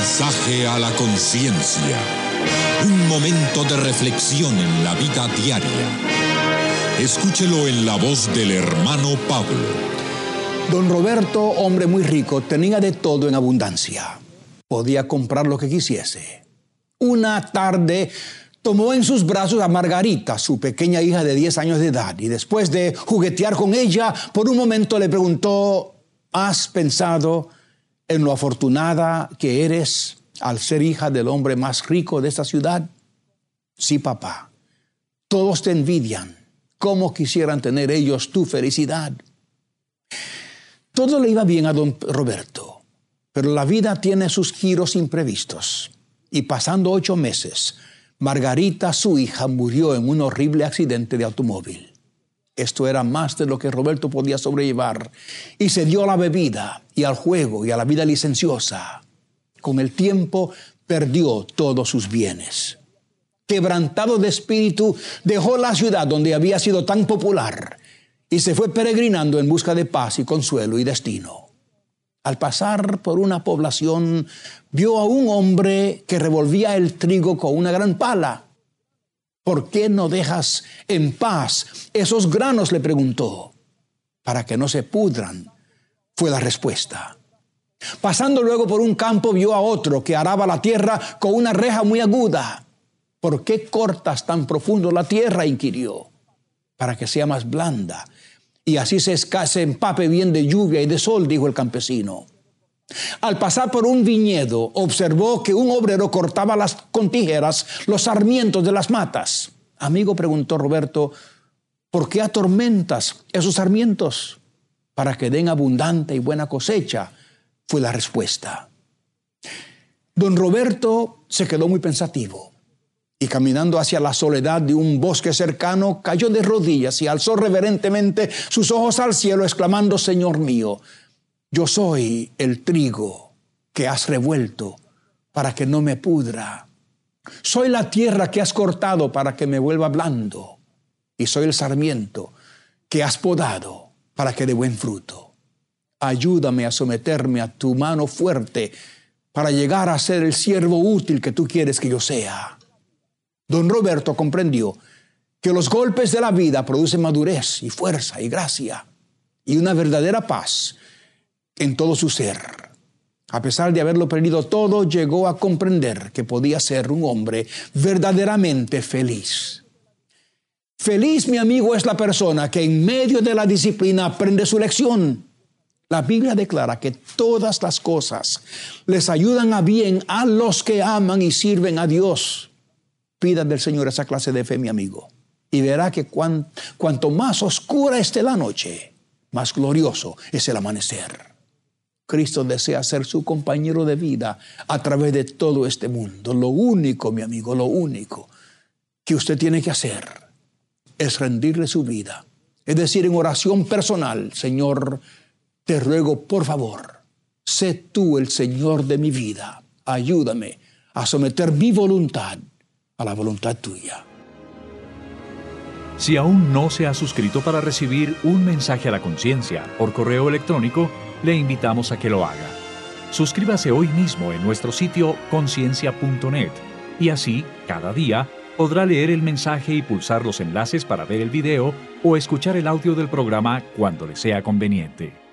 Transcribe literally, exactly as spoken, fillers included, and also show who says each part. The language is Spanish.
Speaker 1: Mensaje a la conciencia. Un momento de reflexión en la vida diaria. Escúchelo en la voz del hermano Pablo.
Speaker 2: Don Roberto, hombre muy rico, tenía de todo en abundancia. Podía comprar lo que quisiese. Una tarde tomó en sus brazos a Margarita, su pequeña hija de diez años de edad, y después de juguetear con ella, por un momento le preguntó: ¿has pensado en lo afortunada que eres al ser hija del hombre más rico de esta ciudad? Sí, papá. Todos te envidian. ¿Cómo quisieran tener ellos tu felicidad? Todo le iba bien a don Roberto, pero la vida tiene sus giros imprevistos. Y pasando ocho meses, Margarita, su hija, murió en un horrible accidente de automóvil. Esto era más de lo que Roberto podía sobrellevar, y se dio a la bebida y al juego y a la vida licenciosa. Con el tiempo perdió todos sus bienes. Quebrantado de espíritu, dejó la ciudad donde había sido tan popular y se fue peregrinando en busca de paz y consuelo y destino. Al pasar por una población, vio a un hombre que revolvía el trigo con una gran pala. ¿Por qué no dejas en paz esos granos?, le preguntó. Para que no se pudran, fue la respuesta. Pasando luego por un campo, vio a otro que araba la tierra con una reja muy aguda. ¿Por qué cortas tan profundo la tierra?, inquirió. Para que sea más blanda y así se, se empape bien de lluvia y de sol, dijo el campesino. Al pasar por un viñedo, observó que un obrero cortaba las, con tijeras los sarmientos de las matas. Amigo, preguntó Roberto, ¿por qué atormentas esos sarmientos? Para que den abundante y buena cosecha, fue la respuesta. Don Roberto se quedó muy pensativo y caminando hacia la soledad de un bosque cercano, cayó de rodillas y alzó reverentemente sus ojos al cielo, exclamando: Señor mío, yo soy el trigo que has revuelto para que no me pudra. Soy la tierra que has cortado para que me vuelva blando. Y soy el sarmiento que has podado para que dé buen fruto. Ayúdame a someterme a tu mano fuerte para llegar a ser el siervo útil que tú quieres que yo sea. Don Roberto comprendió que los golpes de la vida producen madurez y fuerza y gracia y una verdadera paz en todo su ser. A pesar de haberlo perdido todo, llegó a comprender que podía ser un hombre verdaderamente feliz. Feliz, mi amigo, es la persona que en medio de la disciplina aprende su lección. La Biblia declara que todas las cosas les ayudan a bien a los que aman y sirven a Dios. Pida del Señor esa clase de fe, mi amigo, y verá que cuan, cuanto más oscura esté la noche, más glorioso es el amanecer. Cristo desea ser su compañero de vida a través de todo este mundo. Lo único, mi amigo, lo único que usted tiene que hacer es rendirle su vida. Es decir, en oración personal: Señor, te ruego, por favor, sé tú el Señor de mi vida. Ayúdame a someter mi voluntad a la voluntad tuya.
Speaker 3: Si aún no se ha suscrito para recibir un mensaje a la conciencia por correo electrónico, le invitamos a que lo haga. Suscríbase hoy mismo en nuestro sitio conciencia punto net y así, cada día, podrá leer el mensaje y pulsar los enlaces para ver el video o escuchar el audio del programa cuando le sea conveniente.